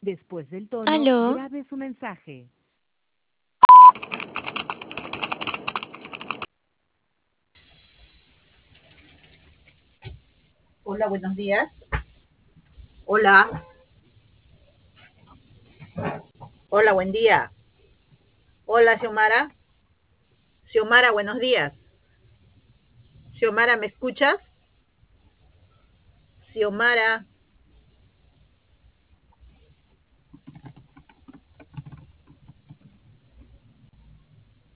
Después del tono, Aló, grabe su mensaje. Hola, buenos días. Hola, hola, buen día. Hola, Xiomara. Xiomara, buenos días. Xiomara, ¿me escuchas? Xiomara.